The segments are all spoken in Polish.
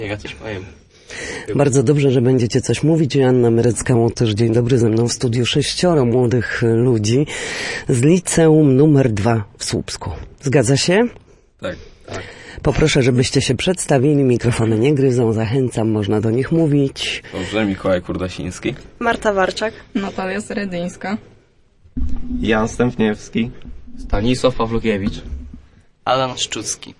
Ja coś powiem. Bardzo dobrze, że będziecie coś mówić. Joanna Myrecka-Łotysz, dzień dobry, ze mną w studiu 6 młodych ludzi z liceum numer 2 w Słupsku. Zgadza się? Tak. Poproszę, żebyście się przedstawili, mikrofony nie gryzą, zachęcam, można do nich mówić. Dobrze, Mikołaj Kurdasiński. Marta Warczak. Natalia Seredyńska. Jan Stępniewski. Stanisław Pawlukiewicz. Alan Szczucki.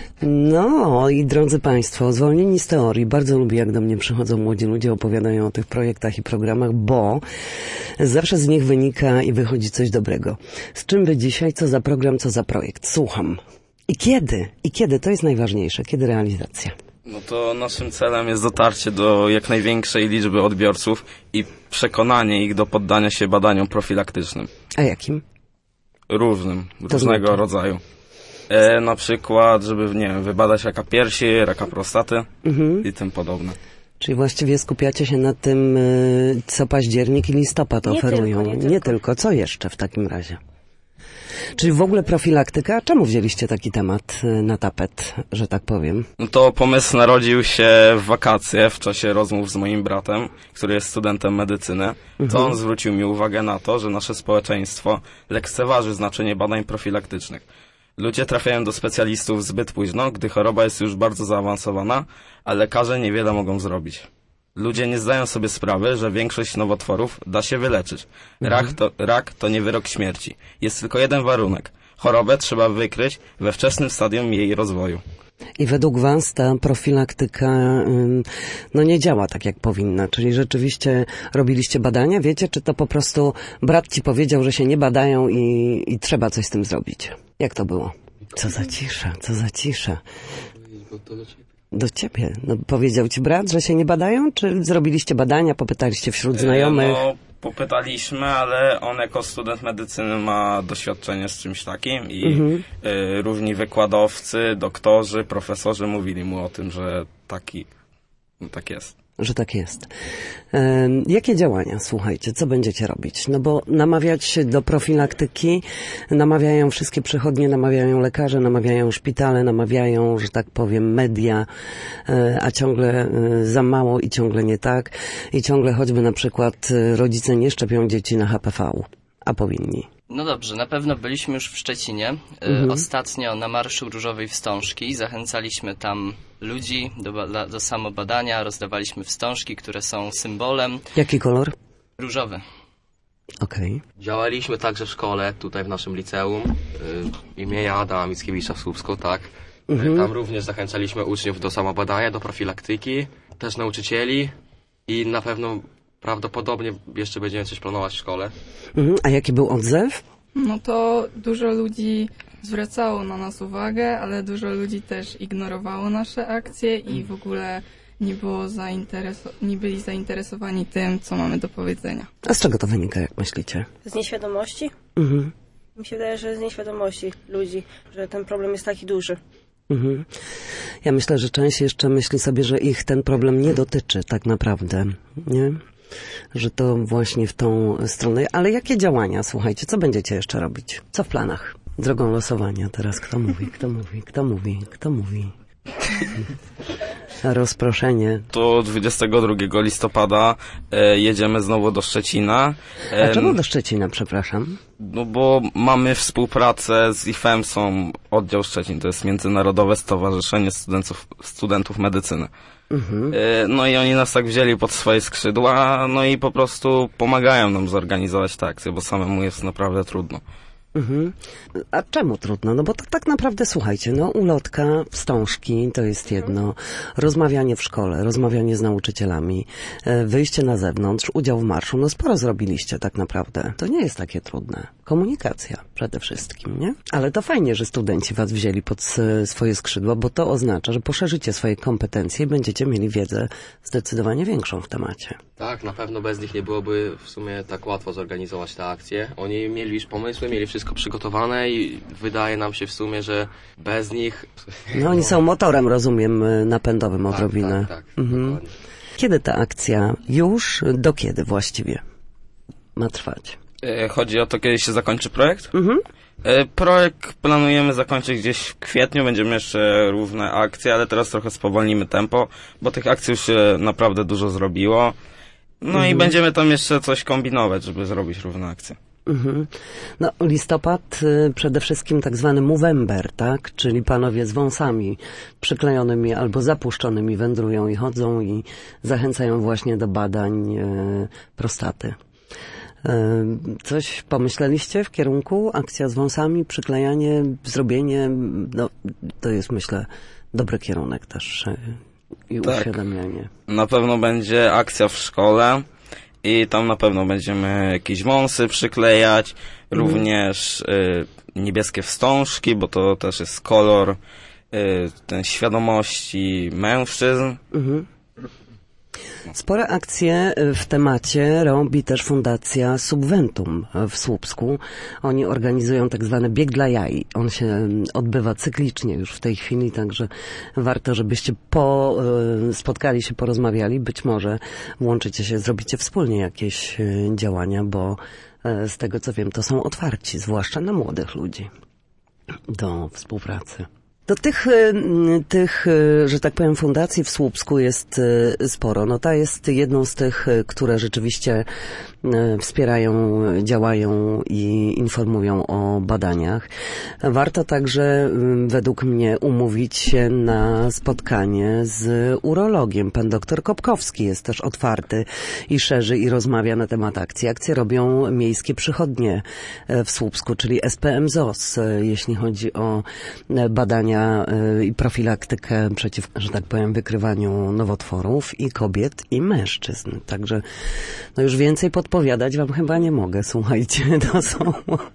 No i drodzy Państwo, zwolnieni z teorii. Bardzo lubię, jak do mnie przychodzą młodzi ludzie, opowiadają o tych projektach i programach, bo zawsze z nich wynika i wychodzi coś dobrego. Z czym wy dzisiaj, co za program, co za projekt? Słucham. I kiedy? To jest najważniejsze. Kiedy realizacja? No to naszym celem jest dotarcie do jak największej liczby odbiorców i przekonanie ich do poddania się badaniom profilaktycznym. A jakim? Różnym, różnego rodzaju. Na przykład, żeby, nie wiem, wybadać raka piersi, raka prostaty i tym podobne. Czyli właściwie skupiacie się na tym, co październik i listopad oferują. Nie tylko. Co jeszcze w takim razie? Czyli w ogóle profilaktyka? Czemu wzięliście taki temat na tapet, że tak powiem? No to pomysł narodził się w wakacje, w czasie rozmów z moim bratem, który jest studentem medycyny. To on zwrócił mi uwagę na to, że nasze społeczeństwo lekceważy znaczenie badań profilaktycznych. Ludzie trafiają do specjalistów zbyt późno, gdy choroba jest już bardzo zaawansowana, a lekarze niewiele mogą zrobić. Ludzie nie zdają sobie sprawy, że większość nowotworów da się wyleczyć. Rak to nie wyrok śmierci. Jest tylko jeden warunek. Chorobę trzeba wykryć we wczesnym stadium jej rozwoju. I według was ta profilaktyka nie działa tak, jak powinna. Czyli rzeczywiście robiliście badania, wiecie, czy to po prostu brat ci powiedział, że się nie badają i trzeba coś z tym zrobić? Jak to było? Co za cisza. Do ciebie. No, powiedział ci brat, że się nie badają? Czy zrobiliście badania, popytaliście wśród znajomych? No, popytaliśmy, ale on jako student medycyny ma doświadczenie z czymś takim i różni wykładowcy, doktorzy, profesorzy mówili mu o tym, że tak jest. Że tak jest. Jakie działania, słuchajcie, co będziecie robić? No bo namawiać do profilaktyki namawiają wszystkie przychodnie, namawiają lekarze, namawiają szpitale, namawiają, że tak powiem, media, a ciągle za mało i ciągle nie tak. I ciągle choćby na przykład rodzice nie szczepią dzieci na HPV, a powinni. No dobrze, na pewno byliśmy już w Szczecinie. Ostatnio na Marszu Różowej Wstążki zachęcaliśmy tam ludzi do samobadania, rozdawaliśmy wstążki, które są symbolem. Jaki kolor? Różowy. Okej. Działaliśmy także w szkole, tutaj w naszym liceum imienia Adama Mickiewicza w Słupsku, tak. Tam również zachęcaliśmy uczniów do samobadania, do profilaktyki, też nauczycieli i na pewno prawdopodobnie jeszcze będziemy coś planować w szkole. A jaki był odzew? No to dużo ludzi zwracało na nas uwagę, ale dużo ludzi też ignorowało nasze akcje i w ogóle nie byli zainteresowani tym, co mamy do powiedzenia. A z czego to wynika, jak myślicie? Z nieświadomości? Mi się wydaje, że z nieświadomości ludzi, że ten problem jest taki duży. Ja myślę, że część jeszcze myśli sobie, że ich ten problem nie dotyczy tak naprawdę, nie? Że to właśnie w tą stronę. Ale jakie działania, słuchajcie, co będziecie jeszcze robić? Co w planach? Drogą losowania teraz. Kto mówi? Rozproszenie. To 22 listopada jedziemy znowu do Szczecina. A czemu do Szczecina, przepraszam? No bo mamy współpracę z IFEMS-ą, oddział Szczecin, to jest Międzynarodowe Stowarzyszenie Studentów Medycyny. No i oni nas tak wzięli pod swoje skrzydła, no i po prostu pomagają nam zorganizować tę akcję, bo samemu jest naprawdę trudno. A czemu trudno? No bo to tak naprawdę, słuchajcie, ulotka, wstążki to jest jedno, rozmawianie w szkole, rozmawianie z nauczycielami, wyjście na zewnątrz, udział w marszu, sporo zrobiliście tak naprawdę. To nie jest takie trudne. Komunikacja przede wszystkim, nie? Ale to fajnie, że studenci was wzięli pod swoje skrzydła, bo to oznacza, że poszerzycie swoje kompetencje i będziecie mieli wiedzę zdecydowanie większą w temacie. Tak, na pewno bez nich nie byłoby w sumie tak łatwo zorganizować tę akcję. Oni mieli już pomysły, mieli wszystko przygotowane i wydaje nam się w sumie, że bez nich... No oni są motorem, rozumiem, napędowym odrobinę. Tak, dokładnie. Kiedy ta akcja już, do kiedy właściwie ma trwać? Chodzi o to, kiedy się zakończy projekt? Projekt planujemy zakończyć gdzieś w kwietniu, będziemy jeszcze równe akcje, ale teraz trochę spowolnimy tempo, bo tych akcji już się naprawdę dużo zrobiło. No i będziemy tam jeszcze coś kombinować, żeby zrobić równe akcje. No, listopad przede wszystkim tak zwany Movember, tak? Czyli panowie z wąsami przyklejonymi albo zapuszczonymi wędrują i chodzą i zachęcają właśnie do badań prostaty. Coś pomyśleliście w kierunku? Akcja z wąsami, przyklejanie, zrobienie, no to jest, myślę, dobry kierunek też i uświadamianie. Na pewno będzie akcja w szkole i tam na pewno będziemy jakieś wąsy przyklejać, również niebieskie wstążki, bo to też jest kolor ten świadomości mężczyzn. Spore akcje w temacie robi też Fundacja Subventum w Słupsku. Oni organizują tak zwany bieg dla jaj. On się odbywa cyklicznie już w tej chwili, także warto, żebyście spotkali się, porozmawiali. Być może włączycie się, zrobicie wspólnie jakieś działania, bo z tego co wiem, to są otwarci, zwłaszcza na młodych ludzi, do współpracy. Do tych, że tak powiem, fundacji w Słupsku jest sporo. No ta jest jedną z tych, które rzeczywiście wspierają, działają i informują o badaniach. Warto także według mnie umówić się na spotkanie z urologiem. Pan doktor Kopkowski jest też otwarty i szerzy i rozmawia na temat akcji. Akcje robią miejskie przychodnie w Słupsku, czyli SPM ZOS, jeśli chodzi o badania i profilaktykę przeciw, że tak powiem, wykrywaniu nowotworów i kobiet i mężczyzn. Także no już więcej podpowiadać wam chyba nie mogę. Słuchajcie, to są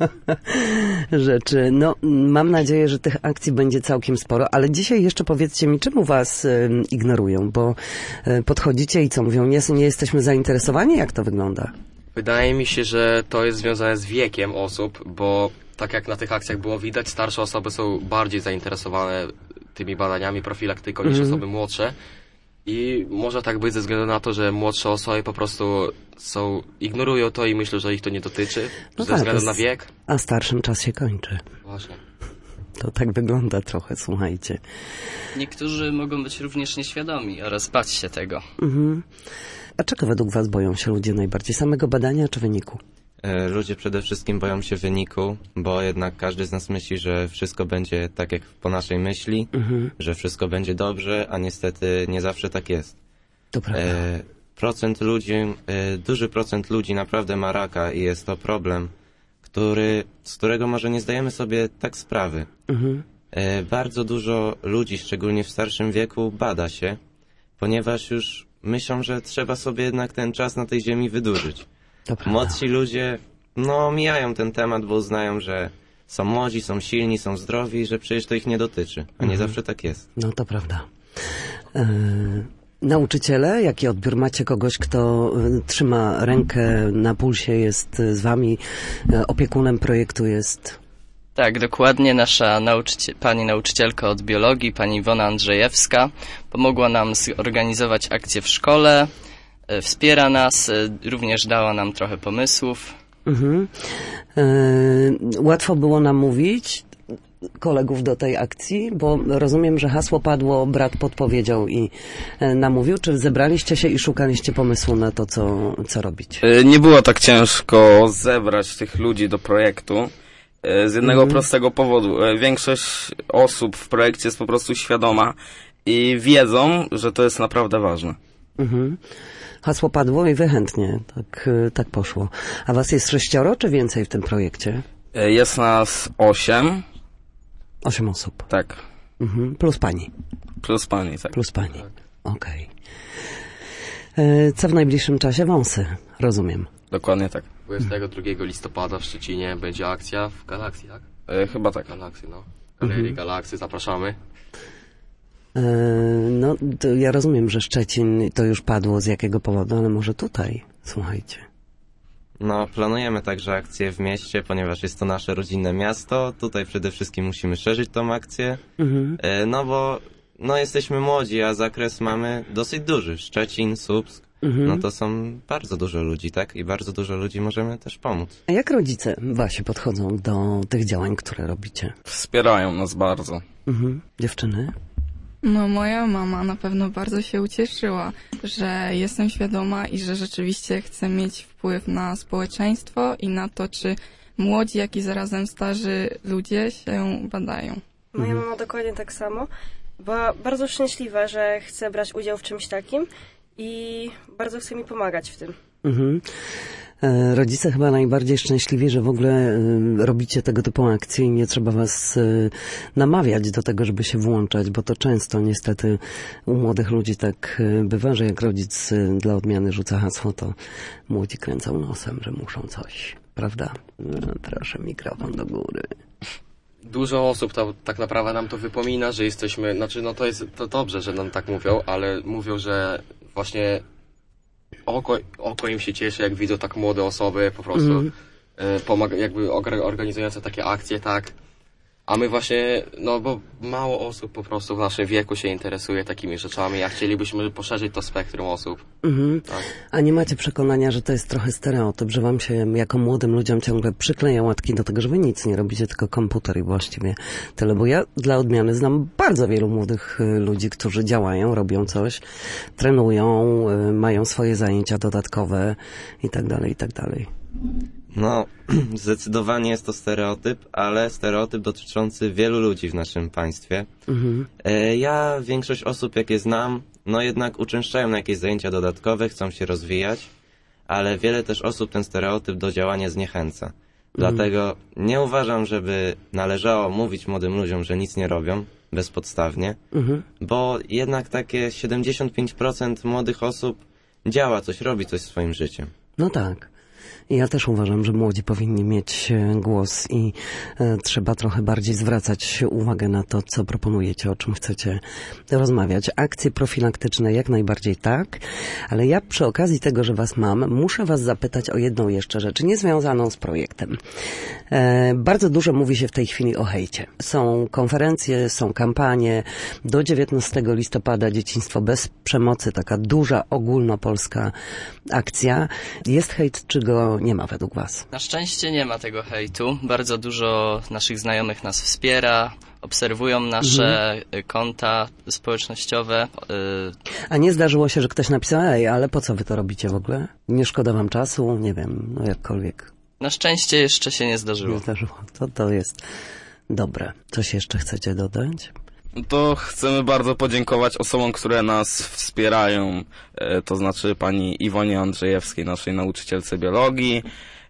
rzeczy. No, mam nadzieję, że tych akcji będzie całkiem sporo, ale dzisiaj jeszcze powiedzcie mi, czemu was ignorują, bo podchodzicie i co mówią, nie jesteśmy zainteresowani, jak to wygląda? Wydaje mi się, że to jest związane z wiekiem osób, bo tak jak na tych akcjach było widać, starsze osoby są bardziej zainteresowane tymi badaniami, profilaktyką niż osoby młodsze. I może tak być ze względu na to, że młodsze osoby po prostu ignorują to i myślą, że ich to nie dotyczy, No ze tak, względu na wiek. A starszym czas się kończy. Właśnie. To tak wygląda trochę, słuchajcie. Niektórzy mogą być również nieświadomi oraz bać się tego. A czego według was boją się ludzie najbardziej? Samego badania czy wyniku? Ludzie przede wszystkim boją się wyniku, bo jednak każdy z nas myśli, że wszystko będzie tak jak po naszej myśli, że wszystko będzie dobrze, a niestety nie zawsze tak jest. To prawda. Duży procent ludzi naprawdę ma raka i jest to problem, z którego może nie zdajemy sobie tak sprawy. Bardzo dużo ludzi, szczególnie w starszym wieku, bada się, ponieważ już myślą, że trzeba sobie jednak ten czas na tej ziemi wydłużyć. Młodsi ludzie, mijają ten temat, bo uznają, że są młodzi, są silni, są zdrowi, że przecież to ich nie dotyczy, a nie zawsze tak jest. No to prawda. Nauczyciele, jaki odbiór macie? Kogoś, kto trzyma rękę na pulsie, jest z wami, opiekunem projektu jest? Tak, dokładnie. Nasza pani nauczycielka od biologii, pani Iwona Andrzejewska, pomogła nam zorganizować akcję w szkole, wspiera nas, również dała nam trochę pomysłów. Łatwo było namówić kolegów do tej akcji, bo rozumiem, że hasło padło, brat podpowiedział i namówił. Czy zebraliście się i szukaliście pomysłu na to, co robić? Nie było tak ciężko zebrać tych ludzi do projektu. Z jednego prostego powodu. Większość osób w projekcie jest po prostu świadoma i wiedzą, że to jest naprawdę ważne. Hasło padło i wy chętnie tak poszło. A was jest 6 czy więcej w tym projekcie? Jest nas 8. 8 osób. Tak. Plus pani. Plus pani, tak. Plus pani. Okej. Co w najbliższym czasie? Wąsy, rozumiem. Dokładnie tak. 22 listopada w Szczecinie będzie akcja w Galaksji, tak? Chyba tak. Galaksy, Galerii Galaksy, zapraszamy. No, to ja rozumiem, że Szczecin to już padło z jakiego powodu, ale może tutaj, słuchajcie. Planujemy także akcję w mieście, ponieważ jest to nasze rodzinne miasto. Tutaj przede wszystkim musimy szerzyć tą akcję, bo jesteśmy młodzi, a zakres mamy dosyć duży. Szczecin, Słupsk. no to są bardzo dużo ludzi, tak? I bardzo dużo ludzi możemy też pomóc. A jak rodzice wasi podchodzą do tych działań, które robicie? Wspierają nas bardzo. Dziewczyny? No moja mama na pewno bardzo się ucieszyła, że jestem świadoma i że rzeczywiście chcę mieć wpływ na społeczeństwo i na to, czy młodzi, jak i zarazem starzy ludzie się badają. Moja mama dokładnie tak samo. Była bardzo szczęśliwa, że chce brać udział w czymś takim i bardzo chce mi pomagać w tym. Rodzice chyba najbardziej szczęśliwi, że w ogóle robicie tego typu akcje i nie trzeba was namawiać do tego, żeby się włączać, bo to często niestety u młodych ludzi tak bywa, że jak rodzic dla odmiany rzuca hasło, to młodzi kręcą nosem, że muszą coś, prawda? No, proszę, mikrofon do góry. Dużo osób tak naprawdę nam to wypomina, że jesteśmy, znaczy no to dobrze, że nam tak mówią, ale mówią, że właśnie oko im się cieszy, jak widzą tak młode osoby po prostu jakby organizujące takie akcje, tak. A my właśnie, no bo mało osób po prostu w naszym wieku się interesuje takimi rzeczami, a chcielibyśmy poszerzyć to spektrum osób. Tak. A nie macie przekonania, że to jest trochę stereotyp, że wam się jako młodym ludziom ciągle przykleja łatki do tego, że wy nic nie robicie, tylko komputer i właściwie tyle. Bo ja dla odmiany znam bardzo wielu młodych ludzi, którzy działają, robią coś, trenują, mają swoje zajęcia dodatkowe i tak dalej, i tak dalej. No, zdecydowanie jest to stereotyp, ale stereotyp dotyczący wielu ludzi w naszym państwie. Ja większość osób, jakie znam, no jednak uczęszczają na jakieś zajęcia dodatkowe, chcą się rozwijać, ale wiele też osób ten stereotyp do działania zniechęca. Dlatego nie uważam, żeby należało mówić młodym ludziom, że nic nie robią bezpodstawnie, bo jednak takie 75% młodych osób działa coś, robi coś swoim życiem. No tak. I ja też uważam, że młodzi powinni mieć głos i trzeba trochę bardziej zwracać uwagę na to, co proponujecie, o czym chcecie rozmawiać. Akcje profilaktyczne jak najbardziej tak, ale ja przy okazji tego, że was mam, muszę was zapytać o jedną jeszcze rzecz, niezwiązaną z projektem. Bardzo dużo mówi się w tej chwili o hejcie. Są konferencje, są kampanie. Do 19 listopada Dzieciństwo bez przemocy, taka duża, ogólnopolska akcja. Jest hejt, czy go nie ma według was? Na szczęście nie ma tego hejtu. Bardzo dużo naszych znajomych nas wspiera, obserwują nasze konta społecznościowe. A nie zdarzyło się, że ktoś napisał, ale po co wy to robicie w ogóle? Nie szkoda wam czasu? Nie wiem, no jakkolwiek. Na szczęście jeszcze się nie zdarzyło. Nie zdarzyło. To jest dobre. Coś jeszcze chcecie dodać? To chcemy bardzo podziękować osobom, które nas wspierają, to znaczy pani Iwonie Andrzejewskiej, naszej nauczycielce biologii,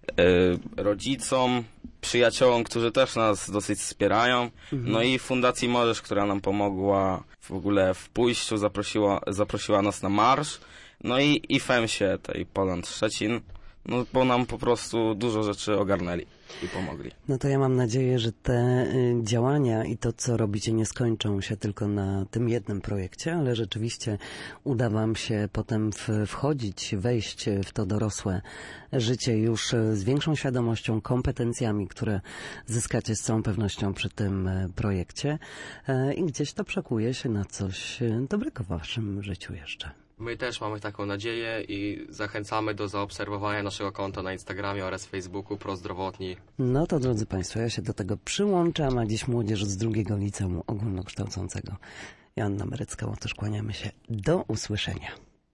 rodzicom, przyjaciołom, którzy też nas dosyć wspierają, no i Fundacji Możesz, która nam pomogła w ogóle w pójściu, zaprosiła nas na marsz, no i FEMSie, tej Poland Szczecin, no bo nam po prostu dużo rzeczy ogarnęli i pomogli. No to ja mam nadzieję, że te działania i to, co robicie, nie skończą się tylko na tym jednym projekcie, ale rzeczywiście uda wam się potem wejść w to dorosłe życie już z większą świadomością, kompetencjami, które zyskacie z całą pewnością przy tym projekcie i gdzieś to przekuje się na coś dobrego w waszym życiu jeszcze. My też mamy taką nadzieję i zachęcamy do zaobserwowania naszego konta na Instagramie oraz Facebooku Prozdrowotni. No to drodzy Państwo, ja się do tego przyłączam, a dziś młodzież z 2. Liceum Ogólnokształcącego. Joanna Merecka, też kłaniamy się. Do usłyszenia.